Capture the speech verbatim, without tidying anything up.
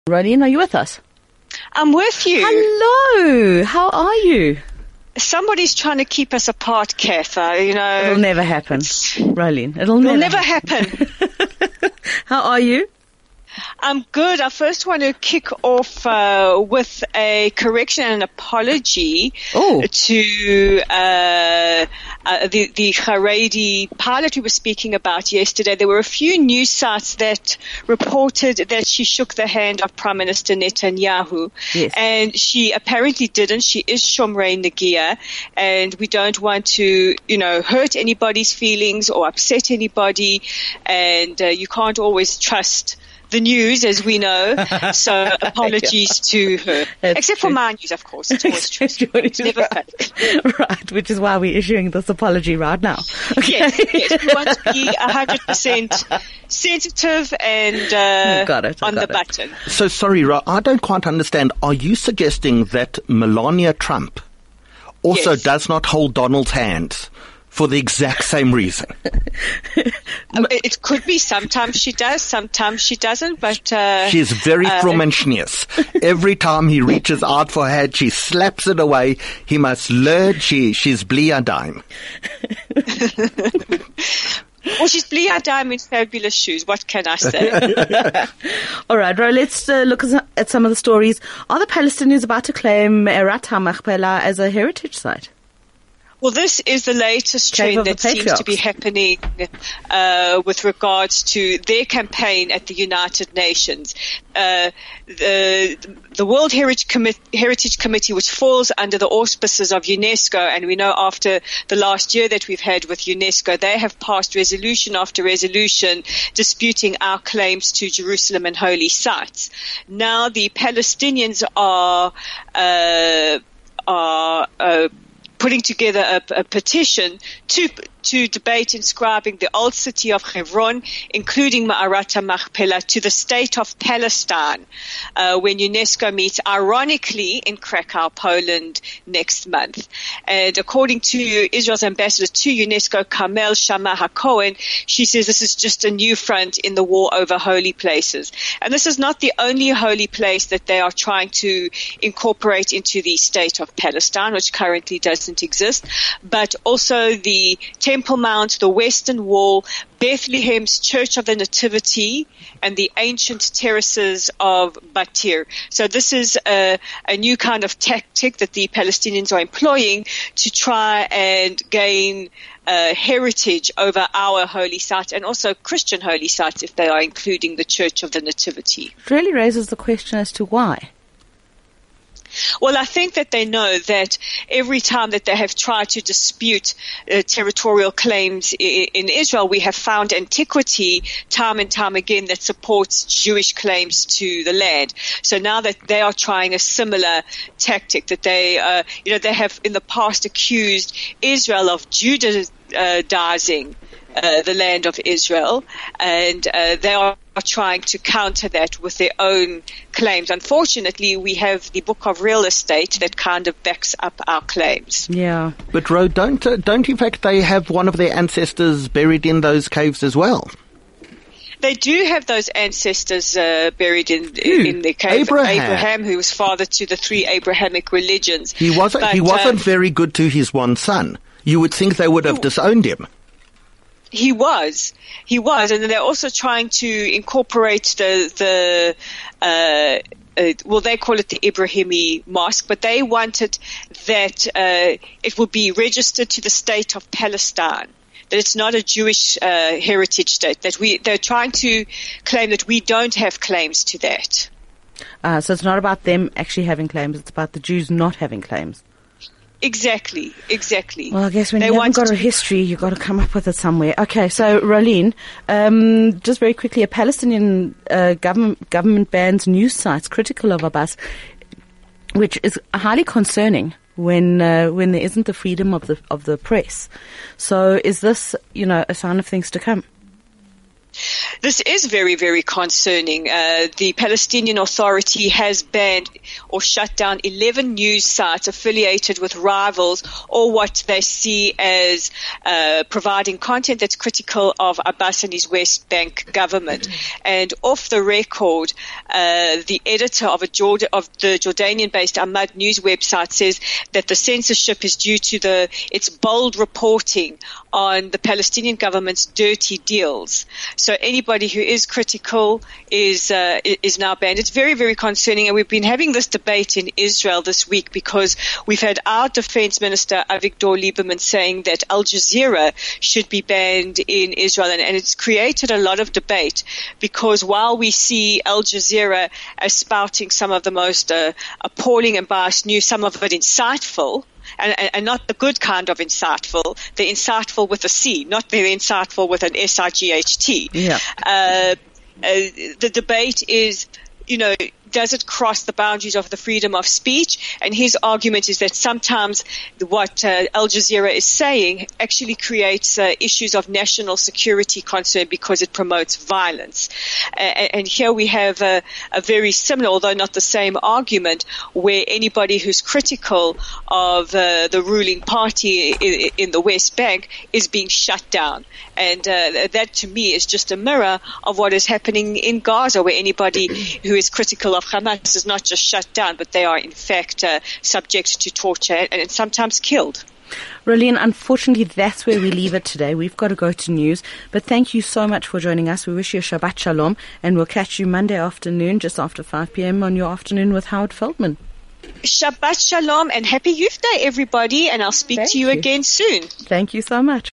Rolene, are you with us? I'm with you. Hello. How are you? Somebody's trying to keep us apart, Katha. You know, it'll never happen, Rolene. It'll, it'll never, never happen. happen. How are you? I'm good. I first want to kick off uh, with a correction and an apology oh. to uh, uh, the, the Haredi pilot we were speaking about yesterday. There were a few news sites that reported that she shook the hand of Prime Minister Netanyahu, yes. and she apparently didn't. She is Shomrei Nagia, and we don't want to, you know, hurt anybody's feelings or upset anybody, and uh, you can't always trust the news, as we know, so apologies yeah. to her. That's Except true. for my news, of course. It's always true. It's never fake. Right, which is why we're issuing this apology right now. Okay. Yes, yes. We want to be one hundred percent sensitive and uh, got it, on got the it. button. So, sorry, Ra, I don't quite understand. Are you suggesting that Melania Trump also yes. does not hold Donald's hand for the exact same reason? It could be. Sometimes she does, sometimes she doesn't, but... Uh, She's very uh, Fromensnius. Every time he reaches out for her hand, she slaps it away. He must learn she, she's bliadime. Well, she's bliadime in fabulous shoes. What can I say? All right, Ro, let's uh, look at some of the stories. Are the Palestinians about to claim Me'arat HaMachpelah as a heritage site? Well, this is the latest Cave trend that seems to be happening uh, with regards to their campaign at the United Nations. Uh, the, the World Heritage, Commi- Heritage Committee, which falls under the auspices of UNESCO, and we know after the last year that we've had with UNESCO, they have passed resolution after resolution disputing our claims to Jerusalem and holy sites. Now the Palestinians are uh, are uh, putting together a, a petition to to debate inscribing the old city of Hebron, including Me'arat HaMachpelah, to the state of Palestine uh, when UNESCO meets, ironically, in Krakow, Poland, next month. And according to Israel's ambassador to UNESCO, Carmel Shammah HaKohen, she says this is just a new front in the war over holy places. And this is not the only holy place that they are trying to incorporate into the state of Palestine, which currently doesn't exist, but also the Temple Mount, the Western Wall, Bethlehem's Church of the Nativity, and the ancient terraces of Batir. So this is a, a new kind of tactic that the Palestinians are employing to try and gain uh, heritage over our holy sites and also Christian holy sites if they are including the Church of the Nativity. It really raises the question as to why. Well, I think that they know that every time that they have tried to dispute uh, territorial claims I- in Israel, we have found antiquity time and time again that supports Jewish claims to the land. So now that they are trying a similar tactic, that they, uh, you know, they have in the past accused Israel of Judaizing Uh, the land of Israel, and uh, they are trying to counter that with their own claims. Unfortunately, we have the Book of Real Estate that kind of backs up our claims. Yeah. But, Ro, don't, uh, don't in fact they have one of their ancestors buried in those caves as well? They do have those ancestors uh, buried in, in in the cave. Abraham. Abraham, who was father to the three Abrahamic religions. He wasn't. But, he wasn't uh, very good to his one son. You would think they would have disowned him. He was, he was, and they're also trying to incorporate the the. Uh, uh, well, they call it the Ibrahimi Mosque, but they wanted that uh, it would be registered to the state of Palestine. That it's not a Jewish uh, heritage state. That we they're trying to claim that we don't have claims to that. Uh, so it's not about them actually having claims; it's about the Jews not having claims. Exactly, exactly. Well, I guess when they you haven't got to a history, you've got to come up with it somewhere. Okay, so Rolene, um, just very quickly, a Palestinian uh, government government bans news sites critical of Abbas, which is highly concerning when uh, when there isn't the freedom of the of the press. So, is this, you know, a sign of things to come? This is very, very concerning. Uh, the Palestinian Authority has banned or shut down eleven news sites affiliated with rivals or what they see as uh, providing content that's critical of Abbas and his West Bank government. And off the record, uh, the editor of, a Jordan, of the Jordanian-based Ahmad News website says that the censorship is due to the its bold reporting on the Palestinian government's dirty deals. So anybody who is critical is uh, is now banned. It's very, very concerning, and we've been having this debate in Israel this week because we've had our defense minister Avigdor Lieberman saying that Al Jazeera should be banned in Israel, and, and it's created a lot of debate because while we see Al Jazeera as spouting some of the most uh, appalling and biased news, some of it insightful, And, and not the good kind of insightful, the insightful with a C, not the insightful with an S I G H T. Yeah. Uh, uh, the debate is, you know, does it cross the boundaries of the freedom of speech? And his argument is that sometimes what uh, Al Jazeera is saying actually creates uh, issues of national security concern because it promotes violence. Uh, and here we have a, a very similar, although not the same argument, where anybody who's critical of uh, the ruling party in, in the West Bank is being shut down. And uh, that to me is just a mirror of what is happening in Gaza, where anybody who is critical of Hamas is not just shut down, but they are in fact uh, subject to torture and sometimes killed. Roline, unfortunately, that's where we leave it today. We've got to go to news. But thank you so much for joining us. We wish you a Shabbat Shalom, and we'll catch you Monday afternoon, just after five p.m. on your afternoon with Howard Feldman. Shabbat Shalom and Happy Youth Day, everybody, and I'll speak Thank to you, you again soon. Thank you so much.